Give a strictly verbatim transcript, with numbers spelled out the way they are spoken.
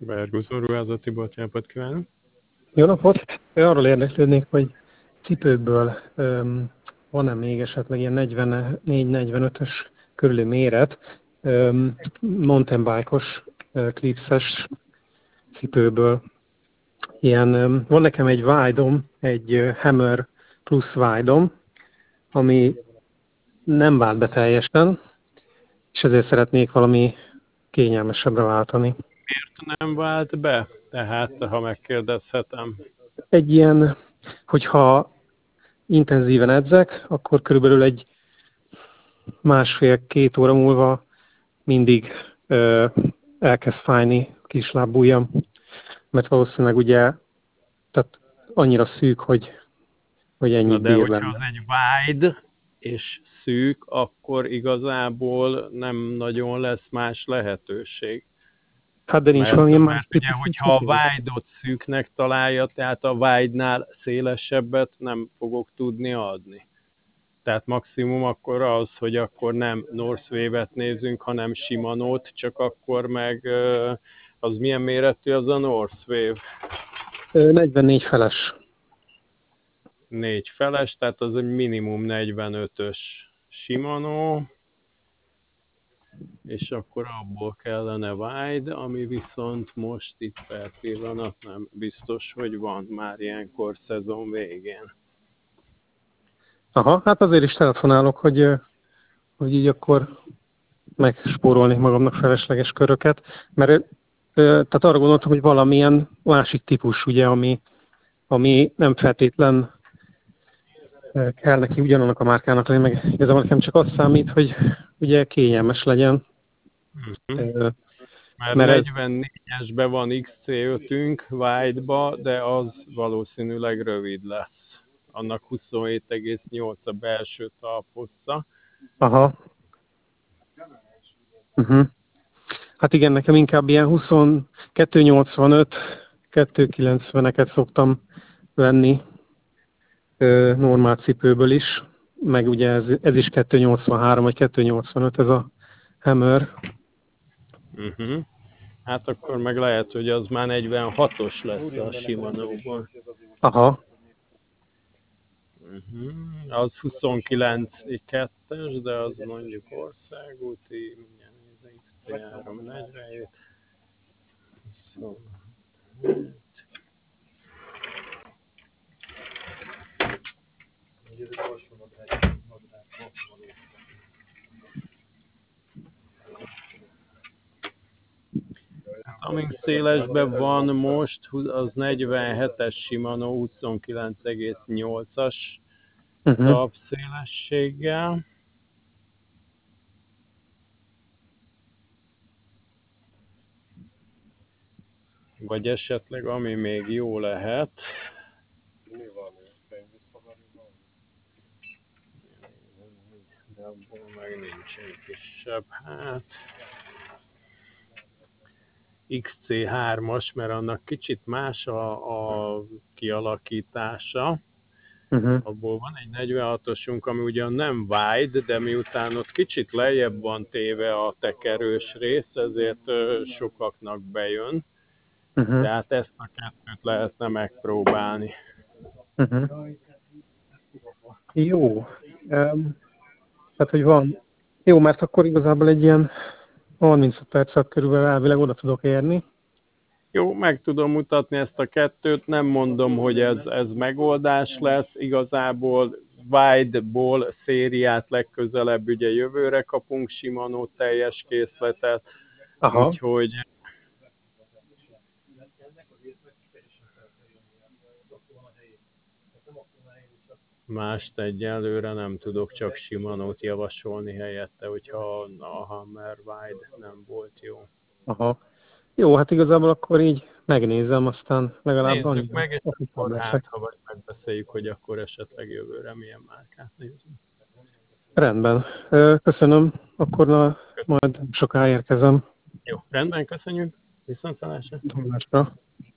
Bergúzó ruházati Tibor, jó napot kívánok! Jó napot! Arról érdeklődnék, hogy cipőkből um, van-e még esetleg ilyen negyvennégy negyvenötös körüli méret, um, mountain bike-os, uh, clipses cipőből. Ilyen, um, van nekem egy Wide-om, egy uh, Hammer Plus Wide-om, ami nem vált be teljesen, és ezért szeretnék valami kényelmesebbre váltani. Miért nem vált be? Tehát, ha megkérdezhetem. Egy ilyen, hogyha intenzíven edzek, akkor körülbelül egy másfél-két óra múlva mindig ö, elkezd fájni a kislábujjam, mert valószínűleg ugye, tehát annyira szűk, hogy, hogy Na ennyit de bír hogyha benne. az egy wide és szűk, akkor igazából nem nagyon lesz más lehetőség. Hát de nincs Mert, valamilyen mert más ugye, típusú hogyha a cipő? wide-ot szűknek találja, tehát a wide-nál szélesebbet nem fogok tudni adni. Tehát maximum akkor az, hogy akkor nem Northwave-et nézünk, hanem Shimano-t, csak akkor meg ö, az milyen méretű az a Northwave? Ö, negyvennégy feles. négy feles, tehát az egy minimum negyvenötös Shimano, és akkor abból kellene wide, ami viszont most itt per pillanat nem biztos, hogy van már ilyenkor szezon végén. Aha, hát azért is telefonálok, hogy, ö, hogy így akkor megspórolnék magamnak felesleges köröket, mert ö, tehát arra gondoltam, hogy valamilyen másik típus, ugye, ami, ami nem feltétlen kell neki ugyanannak a márkának lenni, meg igazából nekem csak az számít, hogy ugye kényelmes legyen. Uh-huh. Mert Mert ez, negyvennégyesben van iksz cé ötünk wide-ba, de az valószínűleg rövid lesz. Annak huszonhét egész nyolc a belső talphossza. aha. Uh-huh. Hát igen, nekem inkább ilyen huszonkettő nyolcvanöt, kettő kilencveneket szoktam venni ö, normál cipőből is, meg ugye ez, ez is kettő nyolcvanhárom vagy kettő nyolcvanöt ez a Hammer. Uh-huh. Hát akkor meg lehet, hogy az már negyvenhatos lesz a Shimano-ból. Aha. Uh-huh. Az huszonkilenc kettes, de az mondjuk országúti, mindjárt nézze, iksz cé háromszáznegyvenhét. Szóval... Amink szélesben van most, az negyvenhetes Shimano huszonkilenc egész nyolcas Uh-huh. talpszélességgel. Vagy esetleg, ami még jó lehet, de abból meg nincs egy kisebb, hát iksz cé hármas, mert annak kicsit más a, a kialakítása. Uh-huh. Abból van egy negyvenhatosunk, ami ugyan nem wide, de miután ott kicsit lejjebb van téve a tekerős rész, ezért sokaknak bejön. Uh-huh. Tehát ezt a kettőt lehetne megpróbálni. Uh-huh. Jó. Um, tehát, hogy van. Jó, mert akkor igazából egy ilyen harminc percet körülbelül elvileg oda tudok érni. Jó, meg tudom mutatni ezt a kettőt, nem mondom, hogy ez, ez megoldás lesz, igazából wide-ból szériát legközelebb ugye jövőre kapunk Shimano teljes készletet, Aha. úgyhogy mást egyelőre nem tudok, csak Shimano-t javasolni helyette, hogyha a Hammer Wide nem volt jó. Aha. Jó, hát igazából akkor így megnézem, aztán legalább Nézzük annyira meg, és okosabb akkor hát, leszek. ha vagy megbeszéljük, hogy akkor esetleg jövőre milyen márkát nézünk. Rendben. Ö, Köszönöm, akkor na, majd soká érkezem. Jó, rendben, köszönjük. Viszontlátásra. Tudásra.